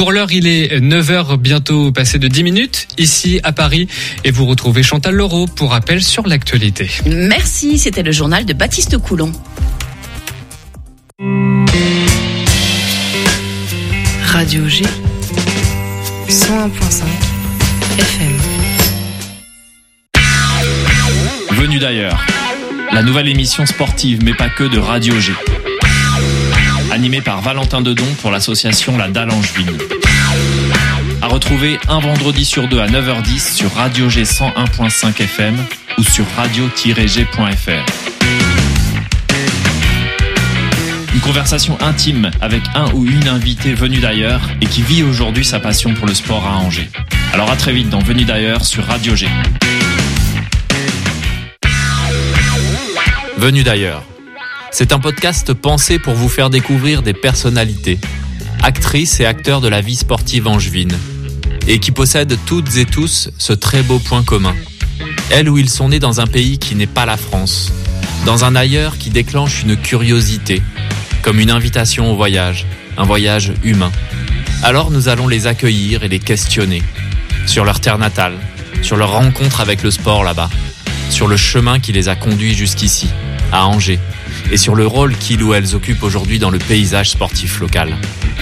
Pour l'heure, il est 9h, bientôt passé de 10 minutes, ici à Paris. Et vous retrouvez Chantal Leroux pour rappel sur l'actualité. Merci, c'était le journal de Baptiste Coulon. Radio G 101.5 FM. Venu d'ailleurs, la nouvelle émission sportive mais pas que de Radio G. Animée par Valentin Dedon pour l'association La Dalle Angevine. À retrouver un vendredi sur deux à 9h10 sur Radio G 101.5 FM ou sur radio-g.fr. Une conversation intime avec un ou une invitée venue d'ailleurs et qui vit aujourd'hui sa passion pour le sport à Angers. Alors à très vite dans Venu d'ailleurs sur Radio G. Venu d'ailleurs. C'est un podcast pensé pour vous faire découvrir des personnalités, actrices et acteurs de la vie sportive angevine, et qui possèdent toutes et tous ce très beau point commun. Elles ou ils sont nés dans un pays qui n'est pas la France, dans un ailleurs qui déclenche une curiosité, comme une invitation au voyage, un voyage humain. Alors nous allons les accueillir et les questionner, sur leur terre natale, sur leur rencontre avec le sport là-bas, sur le chemin qui les a conduits jusqu'ici, à Angers, et sur le rôle qu'ils ou elles occupent aujourd'hui dans le paysage sportif local.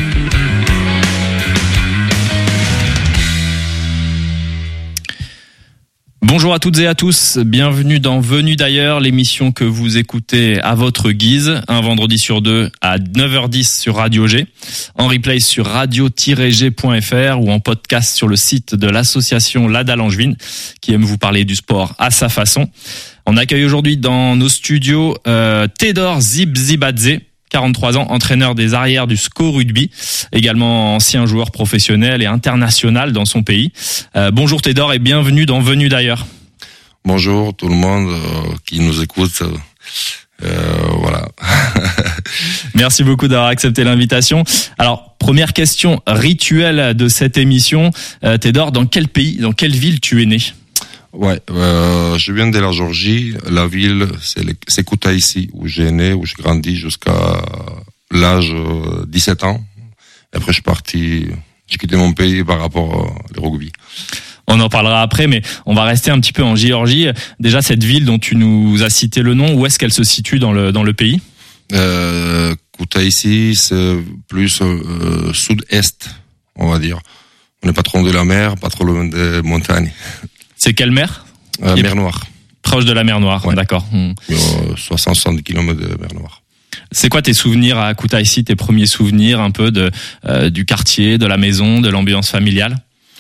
Bonjour à toutes et à tous, bienvenue dans Venu d'ailleurs, l'émission que vous écoutez à votre guise, un vendredi sur deux à 9h10 sur Radio G, en replay sur radio-g.fr ou en podcast sur le site de l'association La Dalle Angevine, qui aime vous parler du sport à sa façon. On accueille aujourd'hui dans nos studios Tedor Zibzibadze, 43 ans, entraîneur des arrières du SCO Rugby, également ancien joueur professionnel et international dans son pays. Bonjour Tedor et bienvenue dans Venu d'ailleurs. Bonjour tout le monde qui nous écoute. Voilà. Merci beaucoup d'avoir accepté l'invitation. Alors, première question rituelle de cette émission. Tedor, dans quel pays, dans quelle ville tu es né ? Ouais, je viens de la Géorgie. La ville, c'est Koutaïssi, où j'ai né, où j'ai grandi jusqu'à l'âge 17 ans. Et après, j'ai quitté mon pays par rapport au rugby. On en parlera après, mais on va rester un petit peu en Géorgie. Déjà, cette ville dont tu nous as cité le nom, où est-ce qu'elle se situe dans le pays ? Koutaïssi, c'est plus sud-est, on va dire. On n'est pas trop loin de la mer, pas trop loin des montagnes. C'est quelle mer ? Mer Noire. Proche de la mer Noire, ouais. D'accord. 60 km de mer Noire. C'est quoi tes souvenirs à Koutaïssi, tes premiers souvenirs un peu du quartier, de la maison, de l'ambiance familiale ?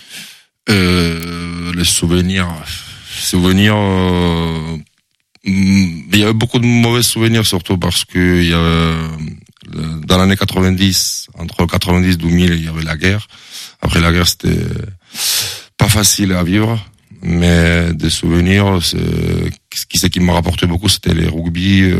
Les souvenirs, il y avait beaucoup de mauvais souvenirs, surtout parce que il y avait, dans l'année 90, entre 90 et 2000, il y avait la guerre. Après la guerre, c'était pas facile à vivre. Mais des souvenirs, ce qui m'a rapporté beaucoup, c'était les rugby.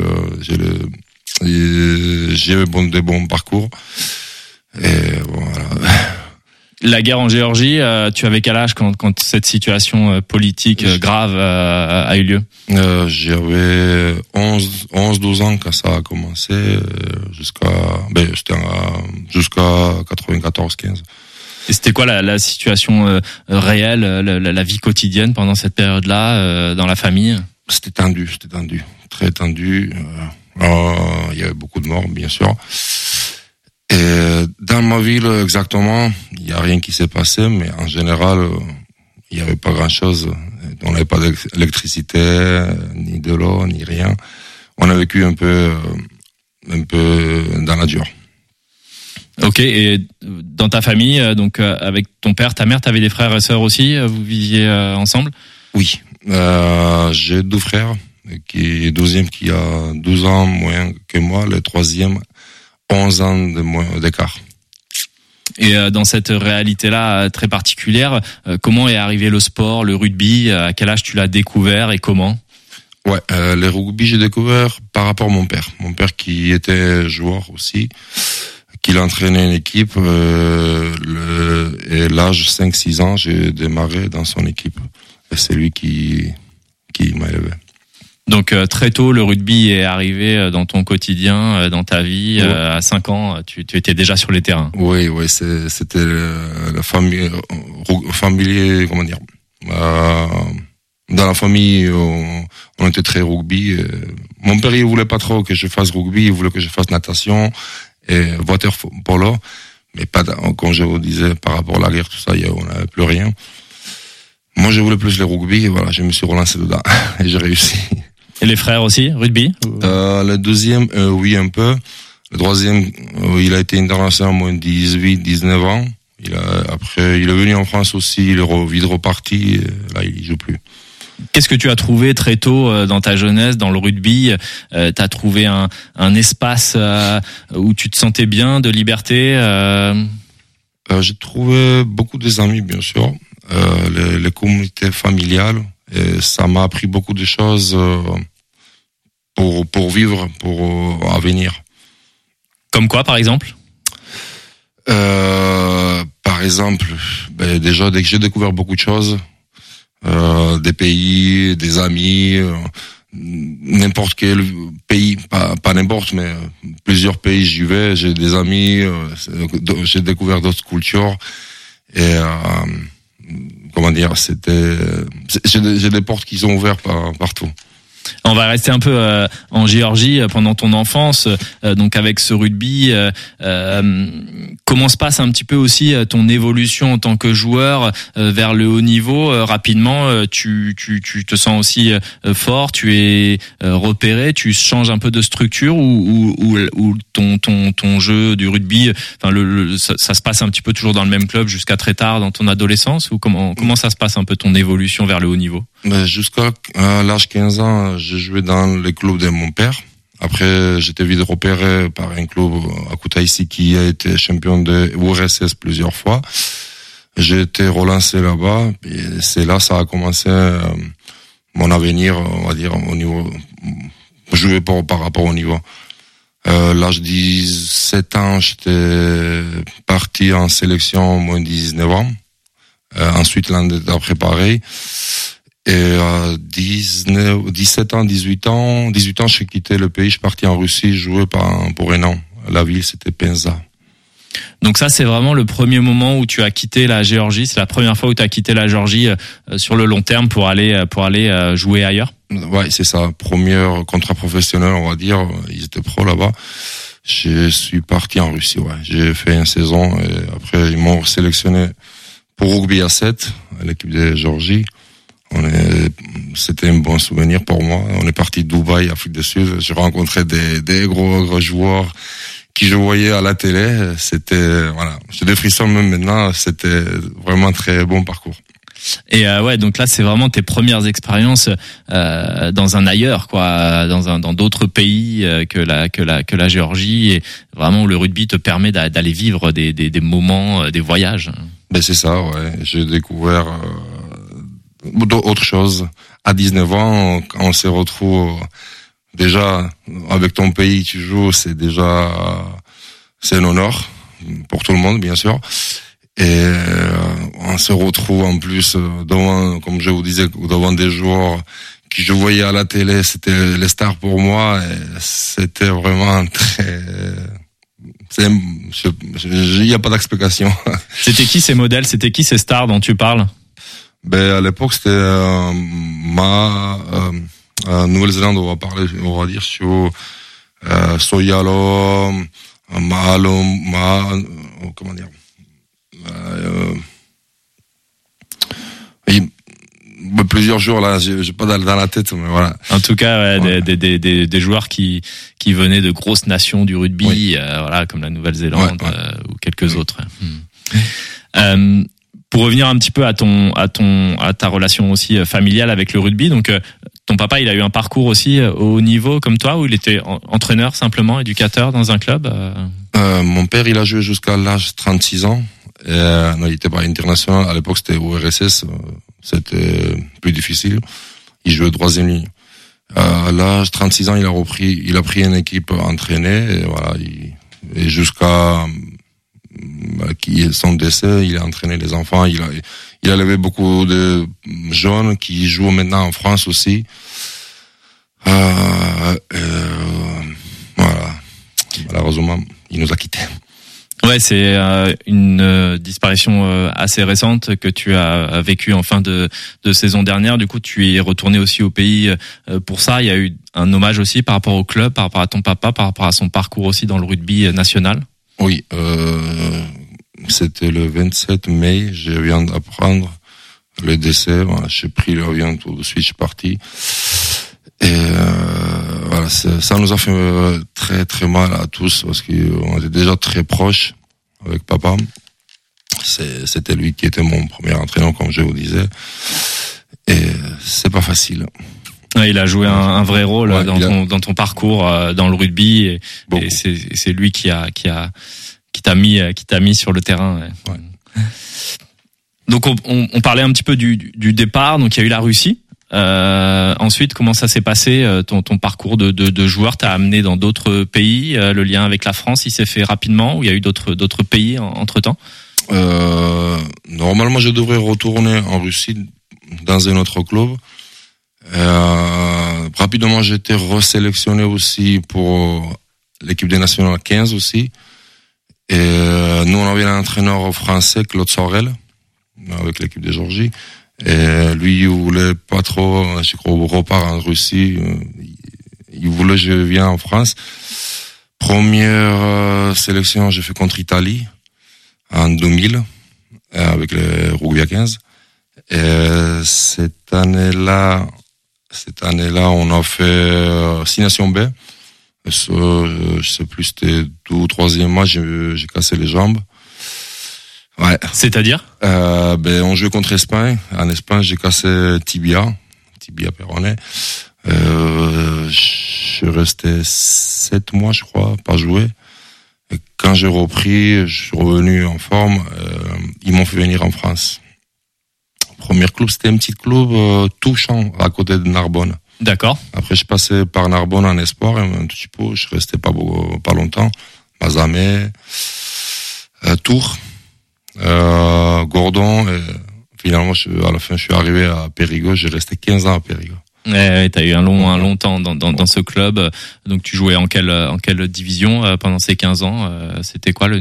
J'ai eu des bons parcours. Et voilà. La guerre en Géorgie, tu avais quel âge quand cette situation politique grave a eu lieu ? J'avais 12 ans quand ça a commencé, jusqu'à 94-15. Et c'était quoi la situation réelle, la vie quotidienne pendant cette période-là, dans la famille ? C'était tendu, très tendu. Il y avait beaucoup de morts, bien sûr. Et dans ma ville, exactement, il n'y a rien qui s'est passé, mais en général, il n'y avait pas grand-chose. On n'avait pas d'électricité, ni de l'eau, ni rien. On a vécu un peu dans la dure. Ok, et dans ta famille, donc avec ton père, ta mère, t'avais des frères et sœurs aussi, vous viviez ensemble ? Oui, j'ai 2 frères, le deuxième qui a 12 ans moins que moi, le troisième 11 ans d'écart. Et dans cette réalité-là très particulière, comment est arrivé le sport, le rugby ? À quel âge tu l'as découvert et comment ? Ouais, le rugby j'ai découvert par rapport à mon père. Mon père qui était joueur aussi, qu'il entraînait une équipe. Et l'âge 5-6 ans, j'ai démarré dans son équipe. Et c'est lui qui m'a élevé. Donc très tôt, le rugby est arrivé dans ton quotidien, dans ta vie. Ouais. À 5 ans, tu étais déjà sur les terrains. Oui, c'était la famille, familier, comment dire. Dans la famille, on était très rugby. Mon père, il voulait pas trop que je fasse rugby, il voulait que je fasse natation et water-polo. Mais pas, comme je vous disais, par rapport à la guerre, tout ça, on n'avait plus rien. Moi, je voulais plus le rugby, et voilà, je me suis relancé dedans. Et j'ai réussi. Et les frères aussi, rugby? Le deuxième, oui, un peu. Le troisième, il a été international, moins 18, 19 ans. Après, il est venu en France aussi, il est vite reparti, et là, il joue plus. Qu'est-ce que tu as trouvé très tôt dans ta jeunesse, dans le rugby? T'as trouvé un espace où tu te sentais bien, de liberté? J'ai trouvé beaucoup d'amis, bien sûr. Les communautés familiales. Et ça m'a appris beaucoup de choses pour vivre, pour avenir. Comme quoi, par exemple? Par exemple, déjà, dès que j'ai découvert beaucoup de choses, des pays, des amis, n'importe quel pays, pas n'importe, mais plusieurs pays j'y vais, j'ai des amis, j'ai découvert d'autres cultures et comment dire, j'ai des portes qui sont ouvertes partout. On va rester un peu en Géorgie pendant ton enfance, donc avec ce rugby. Comment se passe un petit peu aussi ton évolution en tant que joueur vers le haut niveau? Rapidement, tu te sens aussi fort, tu es repéré, tu changes un peu de structure ou ton jeu du rugby, enfin ça se passe un petit peu toujours dans le même club jusqu'à très tard dans ton adolescence, ou comment ça se passe un peu ton évolution vers le haut niveau? Jusqu'à l'âge 15 ans, j'ai joué dans les clubs de mon père. Après, j'étais vite repéré par un club à Kutaisi qui a été champion de URSS plusieurs fois. J'ai été relancé là-bas et c'est là ça a commencé mon avenir, on va dire, au niveau jouer par rapport au niveau. L'âge de 17 ans, j'étais parti en sélection moins 19 ans. Ensuite, l'année d'après pareil. Et à 17 ans, 18 ans, j'ai quitté le pays, je suis parti en Russie, jouer pour un an. La ville, c'était Penza. Donc ça, c'est vraiment le premier moment où tu as quitté la Géorgie. C'est la première fois où tu as quitté la Géorgie sur le long terme pour aller jouer ailleurs. Ouais, c'est ça. Premier contrat professionnel, on va dire. Ils étaient pros là-bas. Je suis parti en Russie, ouais. J'ai fait une saison et après, ils m'ont sélectionné pour rugby à 7, à l'équipe de Géorgie. C'était un bon souvenir pour moi. On est parti de Dubaï, Afrique du Sud. J'ai rencontré des gros joueurs qui je voyais à la télé. C'était, voilà. J'ai des frissons même maintenant. C'était vraiment un très bon parcours. Et ouais, donc là, c'est vraiment tes premières expériences dans un ailleurs, quoi, dans d'autres pays que la Géorgie, et vraiment le rugby te permet d'aller vivre des moments, des voyages. Ben c'est ça, ouais. J'ai découvert autre chose. À 19 ans, on se retrouve déjà avec ton pays, tu joues, c'est un honneur pour tout le monde, bien sûr. Et on se retrouve en plus devant, comme je vous disais, devant des joueurs que je voyais à la télé, c'était les stars pour moi, et c'était vraiment très... Il n'y a pas d'explication. C'était qui ces modèles? C'était qui ces stars dont tu parles? Ben, à l'époque, c'était Nouvelle-Zélande, on va dire, sur Soyalo, Mahalo, comment dire, plusieurs jours là, j'ai pas dans la tête, mais voilà. En tout cas, ouais, ouais. des joueurs qui venaient de grosses nations du rugby, oui. Voilà, comme la Nouvelle-Zélande, ouais. Ou quelques autres. Pour revenir un petit peu à ta relation aussi familiale avec le rugby, donc ton papa, il a eu un parcours aussi au haut niveau comme toi, où il était entraîneur simplement, éducateur dans un club. Mon père, il a joué jusqu'à l'âge de 36 ans. Non, il était pas international. À l'époque, c'était URSS. C'était plus difficile. Il jouait troisième ligne. À l'âge de 36 ans, il a pris une équipe entraînée, et voilà, et jusqu'à son décès, il a entraîné les enfants, il a levé beaucoup de jeunes qui jouent maintenant en France aussi. Voilà. Malheureusement, il nous a quittés. Ouais, c'est une disparition assez récente que tu as vécue en fin de saison dernière. Du coup, tu es retourné aussi au pays pour ça. Il y a eu un hommage aussi par rapport au club, par rapport à ton papa, par rapport à son parcours aussi dans le rugby national. Oui, c'était le 27 mai. Je viens d'apprendre le décès. Voilà, j'ai pris l'avion tout de suite, je suis parti. Et voilà, ça nous a fait très très mal à tous parce qu'on était déjà très proches avec papa. C'était lui qui était mon premier entraîneur, comme je vous disais. Et c'est pas facile. Ouais, il a joué un vrai rôle dans ton parcours dans le rugby et c'est lui qui t'a mis sur le terrain. Ouais. Ouais. Donc on parlait un petit peu du départ. Donc il y a eu la Russie. Ensuite, comment ça s'est passé ton parcours de joueur? T'as amené dans d'autres pays. Le lien avec la France, il s'est fait rapidement ou il y a eu d'autres pays entre temps? Normalement, je devrais retourner en Russie dans un autre club. Rapidement, j'ai été resélectionné aussi pour l'équipe des nationales 15 aussi. Et nous, on avait un entraîneur français, Claude Sorel, avec l'équipe de Géorgie. Et lui, il voulait pas trop, je crois, repart en Russie. Il voulait que je vienne en France. Première sélection, j'ai fait contre Italie en 2000 avec les Rugby 15. Et cette année-là, on a fait 6 Nations B. Je sais plus, c'était 2 ou 3e match, j'ai cassé les jambes. Ouais. C'est-à-dire? On jouait contre Espagne. En Espagne, j'ai cassé tibia péroné. Je suis resté 7 mois, je crois, pas joué. Et quand j'ai repris, je suis revenu en forme. Ils m'ont fait venir en France. Premier club, c'était un petit club touchant à côté de Narbonne. D'accord. Après, je passais par Narbonne en espoir, un petit peu. Je restais pas longtemps. Mazamet, Tours. Gordon, et finalement à la fin je suis arrivé à Périgueux, j'ai resté 15 ans à Périgueux. Ouais, t'as eu un long temps dans ce club. Donc tu jouais en quelle division pendant ces 15 ans? C'était quoi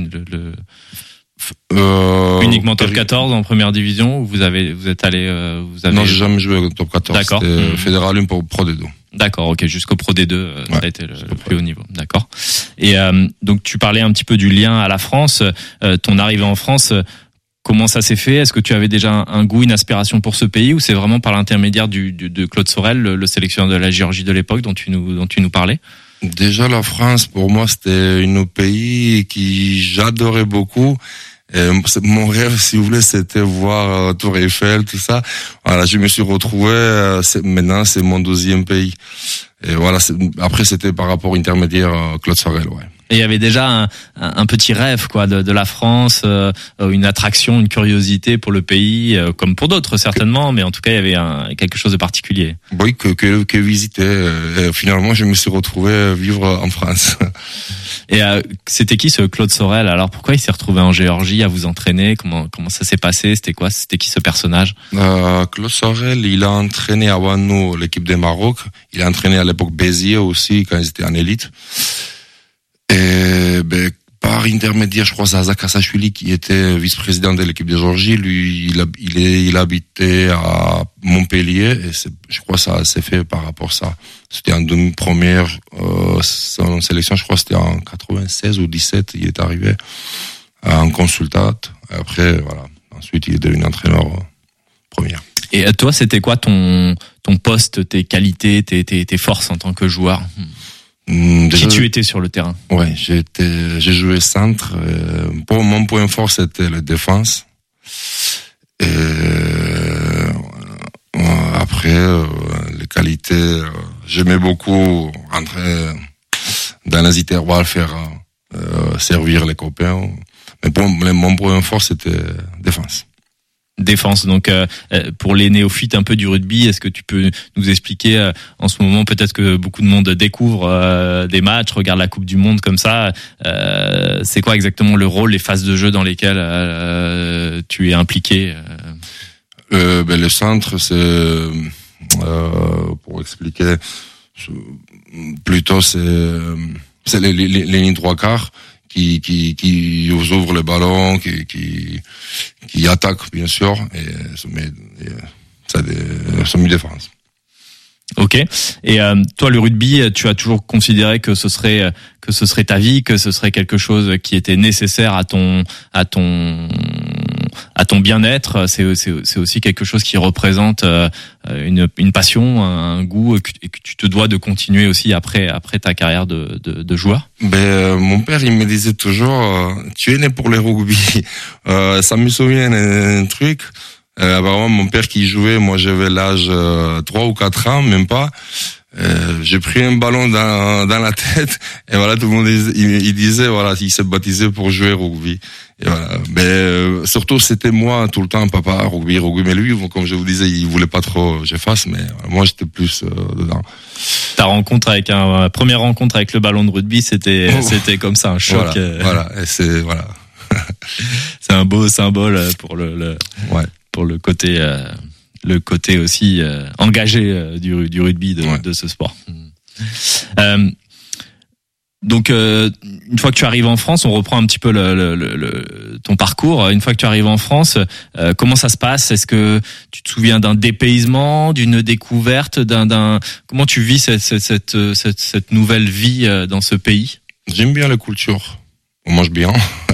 uniquement top 14 en première division ou vous êtes allé Non, j'ai jamais joué au top 14. D'accord. C'était Fédéralium pour Pro D2. D'accord, ok, jusqu'au Pro D2, ça a été le plus haut niveau. D'accord. Et donc tu parlais un petit peu du lien à la France, ton arrivée en France, comment ça s'est fait? Est-ce que tu avais déjà un goût, une aspiration pour ce pays ou c'est vraiment par l'intermédiaire de Claude Sorel, le sélectionneur de la Géorgie de l'époque dont tu nous parlais? Déjà la France pour moi c'était un pays qui j'adorais beaucoup. Et mon rêve, si vous voulez, c'était voir Tour Eiffel, tout ça. Voilà, je me suis retrouvé. Maintenant, c'est mon 12e pays. Et voilà. Après, c'était par rapport au intermédiaire Claude Sorel, ouais. Et il y avait déjà un petit rêve, quoi, de la France, une attraction, une curiosité pour le pays, comme pour d'autres certainement, mais en tout cas, il y avait quelque chose de particulier. Oui, que visiter. Et finalement, je me suis retrouvé vivre en France. Et c'était qui ce Claude Sorel? Alors pourquoi il s'est retrouvé en Géorgie à vous entraîner? Comment ça s'est passé? C'était qui ce personnage? Claude Sorel, il a entraîné avant nous l'équipe du Maroc. Il a entraîné à l'époque Béziers aussi quand ils étaient en élite. Et par intermédiaire, je crois, Zaza Kassachvili, qui était vice-président de l'équipe de Géorgie, lui, il habitait à Montpellier, et je crois que ça s'est fait par rapport à ça. C'était en première son sélection, je crois que c'était en 96 ou 17, il est arrivé en consultat. Après, voilà. Ensuite, il est devenu entraîneur première. Et toi, c'était quoi ton poste, tes qualités, tes forces en tant que joueur? Qui tu étais sur le terrain? Ouais, j'ai joué centre. Pour mon point fort, c'était la défense. Et après, les qualités, j'aimais beaucoup rentrer dans les intervalles, faire servir les copains. Mais mon point fort, c'était défense. Défense. Donc pour les néophytes un peu du rugby, est-ce que tu peux nous expliquer en ce moment, peut-être que beaucoup de monde découvre des matchs, regarde la Coupe du Monde comme ça, c'est quoi exactement le rôle, les phases de jeu dans lesquelles tu es impliqué? Le centre, c'est pour expliquer, plutôt c'est les lignes 3/4 qui ouvrent le ballon, qui attaquent bien sûr et ça semi-défense. Ok. Et toi, le rugby, tu as toujours considéré que ce serait ta vie, que ce serait quelque chose qui était nécessaire à ton bien-être. C'est aussi quelque chose qui représente une passion, un goût, et que tu te dois de continuer aussi après ta carrière de joueur. Mon père, il me disait toujours, tu es né pour le rugby. Ça me souvient un truc. Apparemment, mon père qui jouait, moi j'avais l'âge 3 ou 4 ans, même pas. J'ai pris un ballon dans la tête et voilà, tout le monde il disait voilà, il s'est baptisé pour jouer au rugby. Et voilà. Mais surtout c'était moi tout le temps, papa rugby, mais lui, comme je vous disais, il voulait pas trop que je fasse, mais moi j'étais plus dedans. Ta première rencontre avec le ballon de rugby, c'était comme ça, un choc. Voilà, et c'est voilà. C'est un beau symbole pour pour le côté aussi engagé du rugby de ce sport. Donc une fois que tu arrives en France, on reprend un petit peu ton parcours. Une fois que tu arrives en France, comment ça se passe? Est-ce que tu te souviens d'un dépaysement, d'une découverte, comment tu vis cette nouvelle vie dans ce pays? J'aime bien la culture. On mange bien.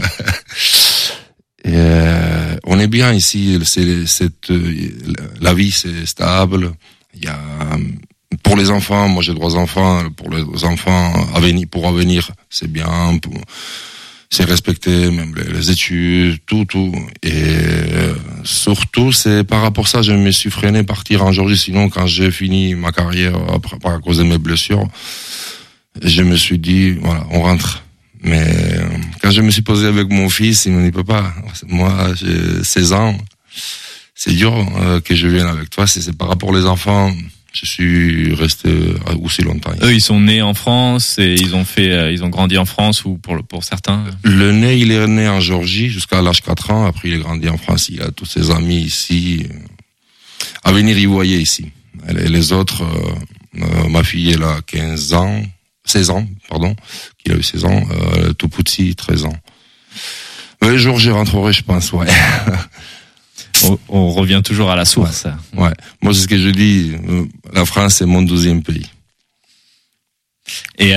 Et on est bien ici. La vie c'est stable. Il y a pour les enfants, moi j'ai 3 enfants. Pour les enfants pour venir, c'est bien. C'est respecté, même les études, tout. Et surtout, c'est par rapport à ça, je me suis freiné partir en Géorgie. Sinon, quand j'ai fini ma carrière à cause de mes blessures, je me suis dit voilà, on rentre. Mais quand je me suis posé avec mon fils, il me dit papa, moi j'ai 16 ans, c'est dur que je vienne avec toi. C'est par rapport aux enfants, je suis resté aussi longtemps. Eux, ils sont nés en France et ils ont grandi en France ou pour certains. Le né, il est né en Géorgie jusqu'à l'âge 4 ans. Après, il est grandi en France. Il a tous ses amis ici. À venir, il voyait ici. Et les autres, ma fille, elle a 16 ans, qu'il a eu 16 ans, tout petit, 13 ans. Le jour j'y rentrerai, je pense, ouais. On revient toujours à la source. Ouais. Moi, c'est ce que je dis, la France est mon 12e pays. Et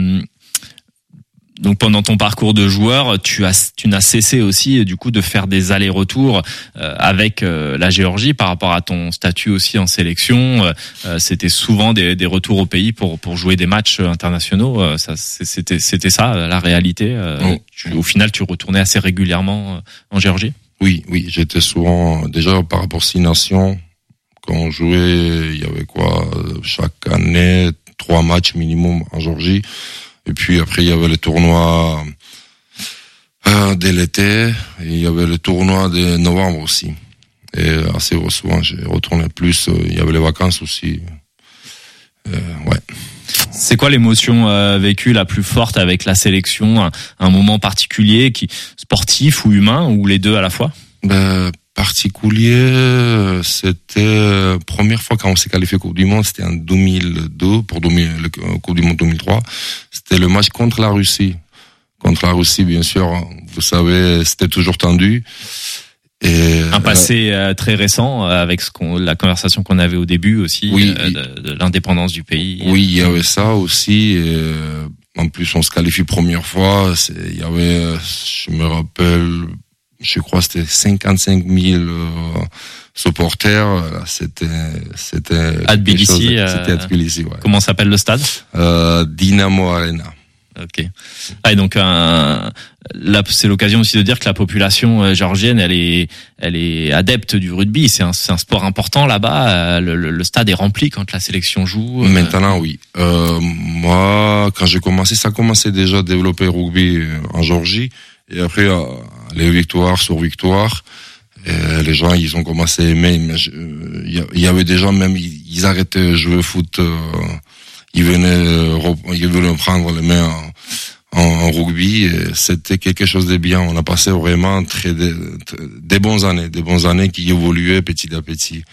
donc pendant ton parcours de joueur, tu n'as cessé aussi du coup de faire des allers-retours avec la Géorgie par rapport à ton statut aussi en sélection. C'était souvent des retours au pays pour jouer des matchs internationaux. C'était ça la réalité. Au final, tu retournais assez régulièrement en Géorgie. Oui, j'étais souvent déjà par rapport aux 6 nations. Quand on jouait, il y avait chaque année 3 matchs minimum en Géorgie. Et puis après, il y avait le tournoi dès l'été, et il y avait le tournoi de novembre aussi. Et assez souvent, j'ai retourné plus. Il y avait les vacances aussi. Ouais. C'est quoi l'émotion vécue la plus forte avec la sélection? Un moment particulier, sportif ou humain, ou les deux à la fois? Particulier, c'était première fois quand on s'est qualifié Coupe du Monde, c'était en 2002 pour le Coupe du Monde 2003. C'était le match contre la Russie. Contre la Russie, bien sûr, vous savez, c'était toujours tendu. Et un passé très récent avec la conversation qu'on avait au début aussi, de l'indépendance du pays. Oui, il y avait ça aussi. Et en plus, on se qualifie première fois. Il y avait, je me rappelle, je crois, c'était 55 000 supporters. C'était à Tbilissi. C'était à Tbilissi, ouais. Comment s'appelle le stade? Dynamo Arena. Ok. Et donc là, c'est l'occasion aussi de dire que la population géorgienne, elle est adepte du rugby. C'est un sport important là-bas. Le stade est rempli quand la sélection joue. Maintenant, oui. Moi, quand j'ai commencé, ça commençait déjà à développer le rugby en Géorgie. Et après, les victoires sur victoires, les gens, ils ont commencé à aimer. Il y avait des gens, même, ils arrêtaient de jouer au foot. Ils venaient prendre les mains en rugby. Et c'était quelque chose de bien. On a passé vraiment des bonnes années qui évoluaient petit à petit.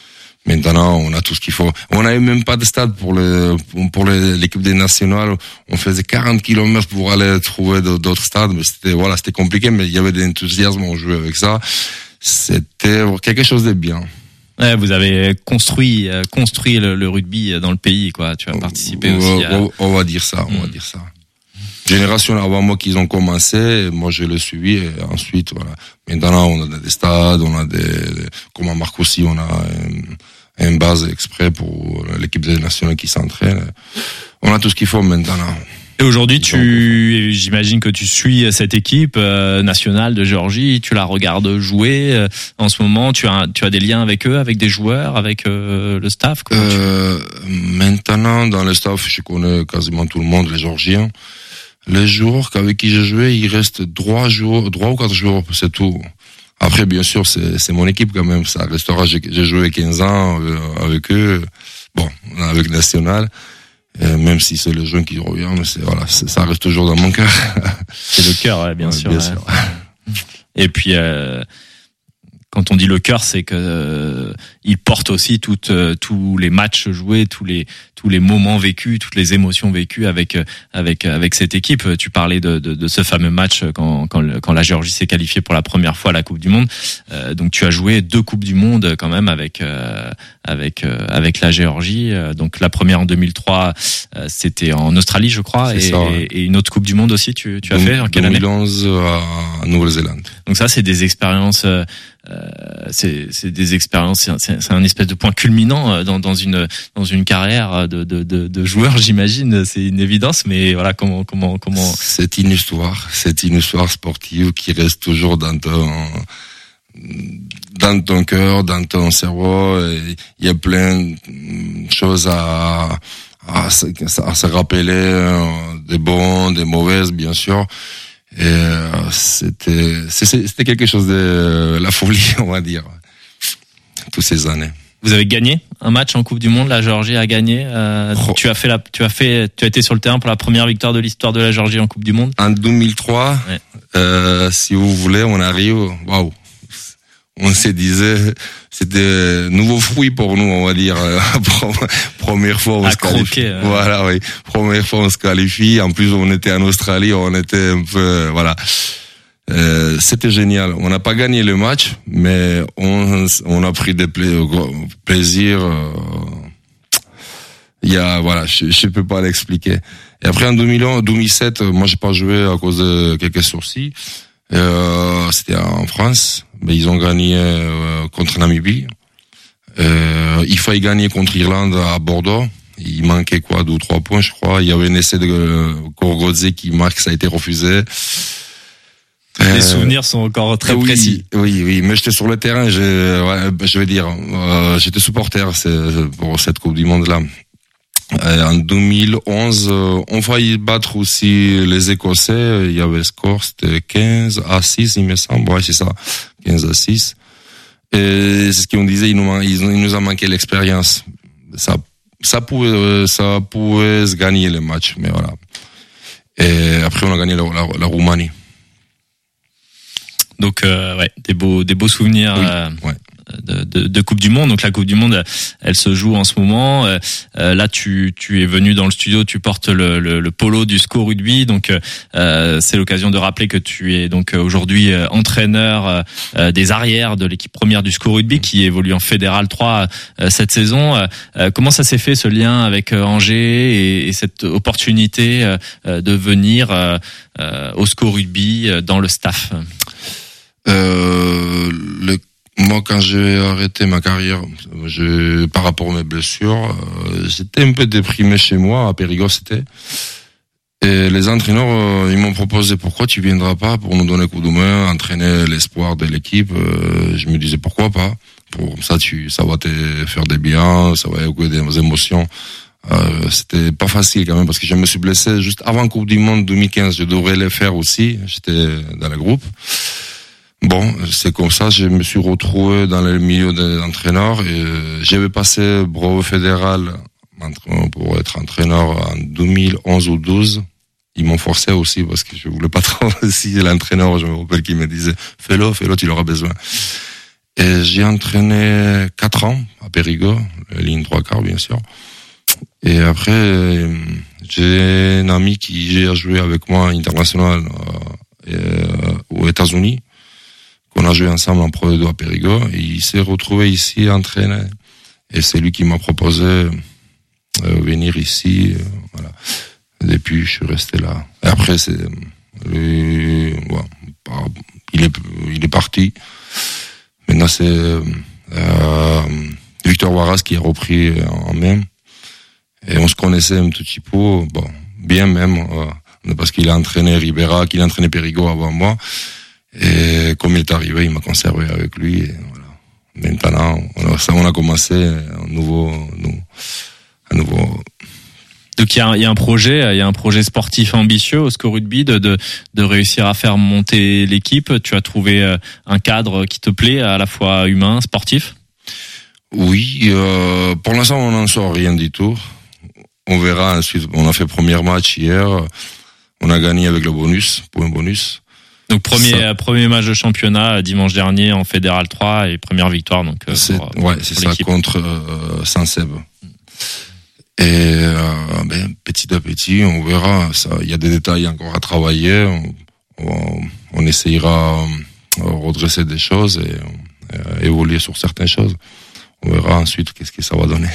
Maintenant, on a tout ce qu'il faut. On n'avait même pas de stade pour l'équipe des nationales. On faisait 40 km pour aller trouver d'autres stades. Mais c'était compliqué, mais il y avait de l'enthousiasme. On jouait avec ça. C'était quelque chose de bien. Ouais, vous avez construit le rugby dans le pays, quoi. Tu as participé aussi à... On va dire ça, on va dire ça. Génération avant moi qu'ils ont commencé, moi je l'ai suivi et ensuite voilà. Maintenant on a des stades, on a comme à Marc aussi, on a une base exprès pour l'équipe des nationales qui s'entraîne. On a tout ce qu'il faut maintenant. Et aujourd'hui, j'imagine que tu suis cette équipe nationale de Géorgie, tu la regardes jouer en ce moment, tu as des liens avec eux, avec des joueurs, avec le staff. Maintenant, dans le staff, je connais quasiment tout le monde, les Géorgiens. Les joueurs avec qui j'ai joué, il reste 3 ou 4 jours, c'est tout. Après, bien sûr, c'est mon équipe quand même, ça restera. J'ai joué 15 ans avec eux, bon, avec National. Même si c'est le jeune qui revient, mais ça reste toujours dans mon cœur. C'est le cœur, ouais, bien sûr. Bien sûr. Et puis, quand on dit le cœur, c'est que il porte aussi tous les matchs joués, tous les moments vécus, toutes les émotions vécues avec cette équipe. Tu parlais de ce fameux match quand la Géorgie s'est qualifiée pour la première fois à la Coupe du Monde. Donc tu as joué 2 Coupes du Monde quand même avec la Géorgie. Donc la première en 2003, c'était en Australie, je crois, et une autre Coupe du Monde aussi. Tu as fait en quelle année? 2011 à Nouvelle-Zélande. Donc ça, c'est des expériences. C'est des expériences. C'est un espèce de point culminant dans une carrière de joueur, j'imagine. C'est une évidence, mais voilà, comment. C'est une histoire sportive qui reste toujours dans ton cœur, dans ton cerveau. Il y a plein de choses à se rappeler, des bonnes, des mauvaises, bien sûr. Et c'était quelque chose de la folie, on va dire, toutes ces années. Vous avez gagné un match en Coupe du Monde, la Géorgie a gagné. Tu as été sur le terrain pour la première victoire de l'histoire de la Géorgie en Coupe du Monde. En 2003, ouais. Si vous voulez, on arrive. Waouh! On se disait, c'était nouveau fruit pour nous, on va dire. Première fois on se qualifie. Croquer, Voilà, oui. Première fois on se qualifie. En plus, on était en Australie, on était un peu, voilà. C'était génial. On n'a pas gagné le match, mais on a pris des plaisir. Voilà, je peux pas l'expliquer. Et après en 2007, moi j'ai pas joué à cause de quelques sourcils. C'était en France, mais ils ont gagné contre Namibie. Il fallait gagner contre Irlande à Bordeaux. Il manquait 2 ou 3 points, je crois. Il y avait un essai de Gorgodze qui marque, ça a été refusé. Les souvenirs sont encore très précis. Oui, mais j'étais sur le terrain. Je vais dire, j'étais supporter pour cette Coupe du Monde là. En 2011, on faillit battre aussi les Écossais. Il y avait le score, c'était 15-6, il me semble. Ouais, c'est ça, 15-6. Et c'est ce qu'on disait, il nous a manqué l'expérience. Ça pouvait se gagner le match, mais voilà. Et après, on a gagné la Roumanie. Donc, ouais, des beaux souvenirs. Oui, ouais. De Coupe du Monde. Donc la Coupe du Monde, elle se joue en ce moment. Là, tu es venu dans le studio, tu portes le polo du SCO Rugby. Donc c'est l'occasion de rappeler que tu es donc aujourd'hui entraîneur des arrières de l'équipe première du SCO Rugby qui évolue en Fédéral 3 cette saison. Comment ça s'est fait ce lien avec Angers et cette opportunité de venir au SCO Rugby dans le staff? Moi, quand j'ai arrêté ma carrière, par rapport à mes blessures, j'étais un peu déprimé chez moi, à Périgord c'était. Et les entraîneurs, ils m'ont proposé, pourquoi tu viendras pas pour nous donner coup de main, entraîner l'espoir de l'équipe. Je me disais, pourquoi pas? Pour ça, ça va te faire des biens, ça va écouter des émotions. C'était pas facile quand même, parce que je me suis blessé juste avant Coupe du Monde 2015. Je devrais le faire aussi. J'étais dans le groupe. Bon, c'est comme ça, je me suis retrouvé dans le milieu des entraîneurs et j'avais passé brevet fédéral pour être entraîneur en 2011 ou 12. Ils m'ont forcé aussi parce que je voulais pas trop. Si l'entraîneur, je me rappelle qu'il me disait fais-le, tu l'auras besoin. Et J'ai entraîné 4 ans à Périgueux, la ligne 3/4 bien sûr. Et après, j'ai un ami qui a joué avec moi international aux États-Unis, qu'on a joué ensemble en Pro 2 à Périgueux, et il s'est retrouvé ici à entraîner. Et c'est lui qui m'a proposé venir ici, voilà. Depuis, je suis resté là. Et après, il est parti. Maintenant, c'est Victor Waras qui a repris en main. Et on se connaissait un tout petit peu, bon, bien même, parce qu'il a entraîné Ribera, qu'il a entraîné Périgueux avant moi. Et comme il est arrivé, il m'a conservé avec lui. Et voilà. Maintenant, on a commencé un nouveau. Donc il y a un projet sportif ambitieux au SCO Rugby de réussir à faire monter l'équipe. Tu as trouvé un cadre qui te plaît, à la fois humain, sportif? Oui, pour l'instant on n'en sort rien du tout. On verra ensuite. On a fait premier match hier. On a gagné avec le bonus, pour un bonus. Donc premier match de championnat dimanche dernier en Fédéral 3 et première victoire donc. C'est ça contre Saint-Seb. Et petit à petit, on verra. Ça, il y a des détails encore à travailler. On essayera de redresser des choses et évoluer sur certaines choses. On verra ensuite qu'est-ce que ça va donner.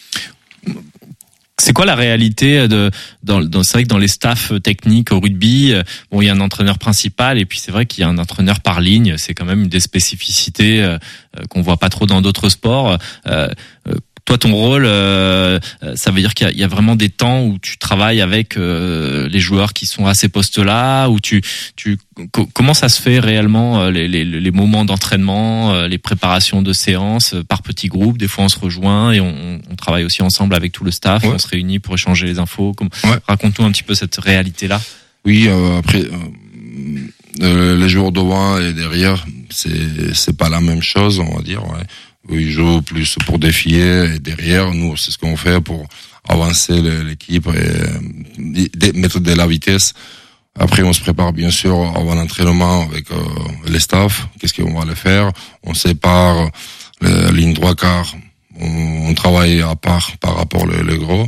C'est quoi la réalité c'est vrai que dans les staffs techniques au rugby, bon, il y a un entraîneur principal et puis c'est vrai qu'il y a un entraîneur par ligne. C'est quand même une des spécificités qu'on voit pas trop dans d'autres sports. Toi, ton rôle, ça veut dire qu'il y a vraiment des temps où tu travailles avec les joueurs qui sont à ces postes-là, où comment ça se fait réellement les moments d'entraînement, les préparations de séances par petits groupes. Des fois, on se rejoint et on travaille aussi ensemble avec tout le staff. Ouais. On se réunit pour échanger les infos. Raconte-nous un petit peu cette réalité-là. Oui, après les joueurs devant et derrière, c'est pas la même chose, on va dire. Ouais. Ils jouent plus pour défier et derrière, nous, c'est ce qu'on fait pour avancer l'équipe et mettre de la vitesse. Après, on se prépare bien sûr avant l'entraînement avec les staffs. Qu'est-ce qu'on va aller faire? On sépare la ligne 3/4. On travaille à part par rapport les gros,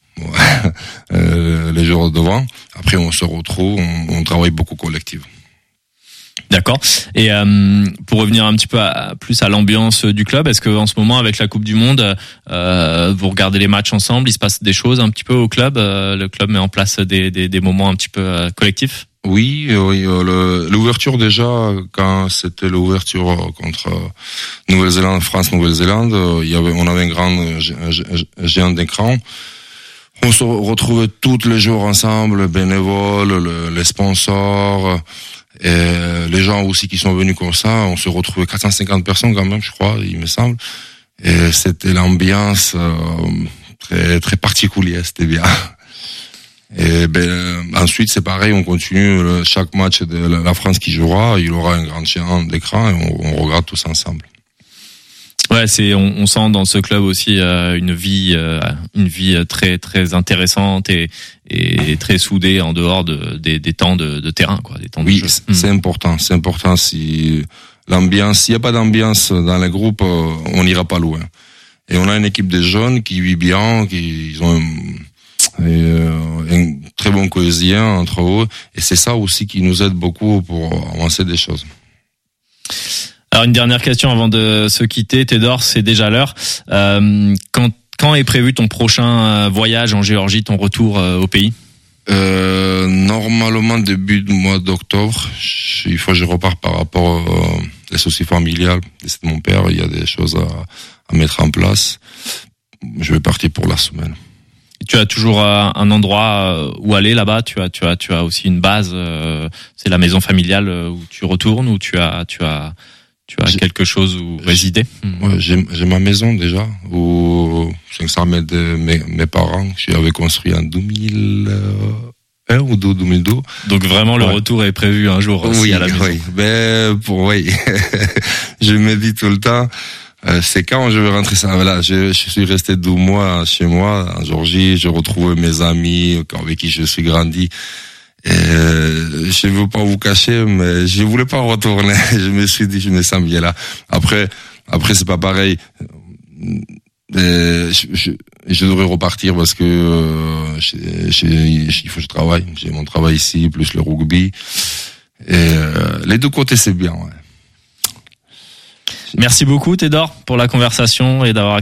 les joueurs devant. Après, on se retrouve, on travaille beaucoup collectif. D'accord. Et pour revenir un petit peu plus à l'ambiance du club, est-ce que en ce moment avec la Coupe du Monde, vous regardez les matchs ensemble, il se passe des choses un petit peu au club, le club met en place des moments un petit peu collectifs? Oui, l'ouverture déjà, quand c'était l'ouverture contre Nouvelle-Zélande, France-Nouvelle-Zélande, on avait un grand géant d'écran. On se retrouvait tous les jours ensemble, bénévoles, les sponsors. Et les gens aussi qui sont venus comme ça, on se retrouvait 450 personnes quand même, je crois, il me semble. Et c'était l'ambiance très très particulière, c'était bien. Et ensuite c'est pareil, on continue chaque match de la France qui jouera, il aura un grand géant d'écran et on regarde tous ensemble. Ouais, on sent dans ce club aussi une vie très très intéressante et très soudée en dehors des temps de terrain, quoi, des temps de jeu. C'est important. C'est important. Si s'il y a pas d'ambiance dans les groupes, on n'ira pas loin. Et on a une équipe de jeunes qui vit bien, ils ont un très bon cohésion entre eux, et c'est ça aussi qui nous aide beaucoup pour avancer des choses. Alors une dernière question avant de se quitter, Théodore, c'est déjà l'heure. Quand est prévu ton prochain voyage en Géorgie, ton retour au pays? Normalement début du mois d'octobre. Il faut que je reparte par rapport aux soucis familiales. C'est mon père, il y a des choses à mettre en place. Je vais partir pour la semaine. Tu as toujours un endroit où aller là-bas? Tu as aussi une base. C'est la maison familiale où tu retournes, ou tu as quelque chose où résider? Ouais, j'ai ma maison déjà, où 500 mètres de mes parents, que j'avais construit en 2001 ou 2002. Donc vraiment le retour est prévu un jour aussi à la maison. Oui, je me dis tout le temps, c'est quand je vais rentrer ça. Voilà, je suis resté 12 mois chez moi en Géorgie, j'ai retrouvé mes amis avec qui je suis grandi. Je veux pas vous cacher, mais je voulais pas retourner. Je me suis dit, je me sens bien là. Après, Après, c'est pas pareil. Je devrais repartir parce que il faut que je travaille. J'ai mon travail ici, plus le rugby. Et les deux côtés, c'est bien. Ouais. Merci beaucoup, Théodore, pour la conversation et d'avoir